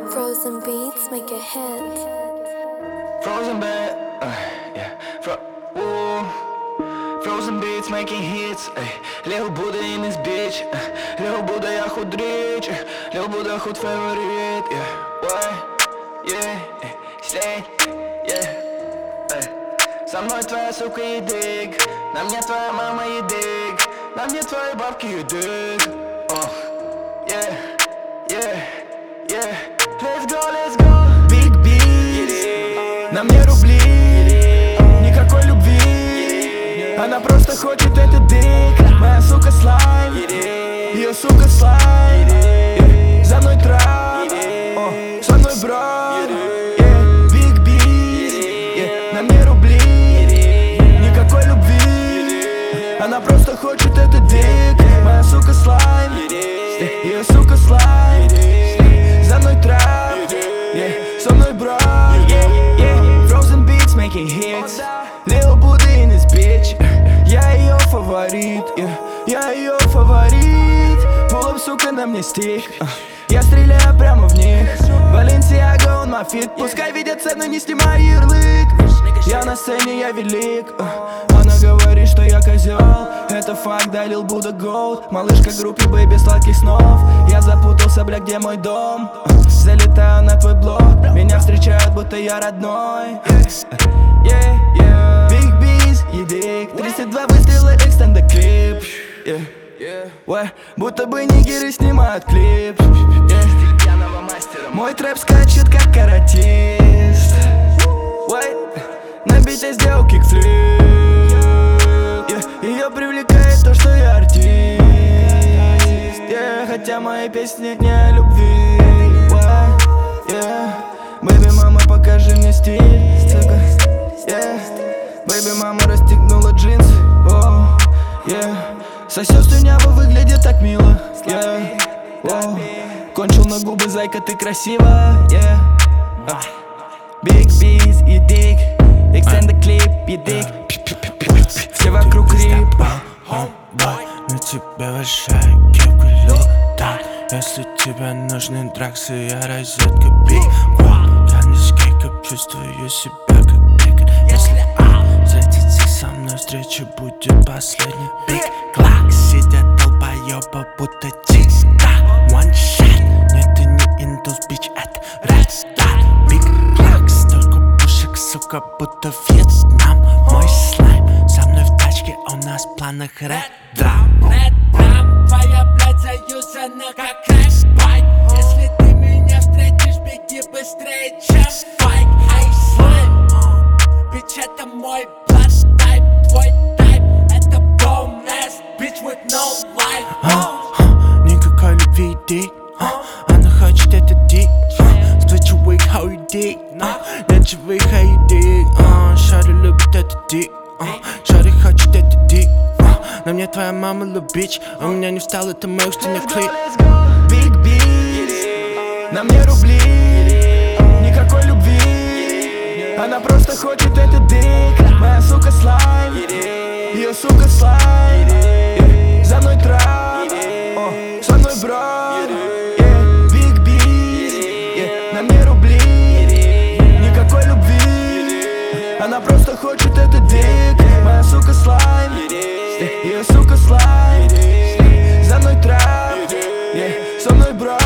Frozen beats make a hit. Frozen bed, yeah. Frozen beats making hits, Lil Buddha in this bitch, Lil Buddha я худ rich, Lil Buddha худ favorite, yeah. Why, yeah, slay, yeah. Со мной твоя сука едик, на мне твоя мама едик, на мне твои бабки едик, yeah, yeah, yeah. Let's go, big beats, на мне рубли, никакой любви, она просто хочет этот дик. Моя сука слайм, ее сука слайм, за мной трап, со мной брат, big beats, на мне рубли, никакой любви, она просто хочет этот дик. Моя сука слайм, ее сука слайм, за мной трап, со мной брат, Frozen beats making hits, Lil Buddha in this bitch, я ее фаворит, я ее фаворит. Pull up, сука, на мне стих, я стреляю прямо в них. Balenciaga on my feet, пускай видят цену, не снимай ярлык. Я на сцене, я велик. Она говорит, что я козел, это факт, да, Lil Buddha Gold. Малышка группе, бэйби, сладких снов. Я запутался, бля, где мой дом? Залетаю на твой блог, меня встречают, будто я родной. Big B's, едик, 32 выстрела, экстенда клип. Будто бы нигеры снимают клип. Мой трэп скачет, как каратист. На бите сделал кикфлип. Ее привлекает то, что я артист. Хотя мои песни не о любви. Бэйби, мама, покажи мне стиль. Бэйби, мама расстегнула джинсы. Сосёт слюняво, выглядит так мило. Кончил на губы, зайка, ты красива. Big B's, едик, extend клип, едик. Все вокруг крип. На тебе большая кепка летает. Если тебе нужны драксы, я розетка биг. Я не скейка, чувствую себя как биг. Если встретиться со мной, встреча будет последний. Big Glock, сидят долбоёба, будто тик-так. One shot, нет, ты не индус, бич, это Red Star. Big Glock, столько пушек, сука, будто Вьетнам. Мой слайм, со мной в тачке, у нас в планах Red Drum. Red Drum, твоя, блядь, заюзана как крэш-байк. Если ты меня встретишь, беги быстрее, чем байк. Ай, слайм, бич, это мой блад-тайп. Твой тайп, это бомнес, bitch with no life. Никакой любви, дик. Она хочет этот дик. Спрашивай, how you dig. Нет живых, how you dig. Шари любит этот дик. Шари хочет этот дик. На мне твоя мама любить, у меня не встал, это мой устный клип. Big beats, на мне рубли, никакой любви, она просто хочет этот дик. Моя сука слайм, ее сука слайм, за мной трап, со мной брат. Big beats, на мне рубли, никакой любви, она просто хочет этот дик. Моя сука слайм, ее сука слайм, за мной трап, со мной брат.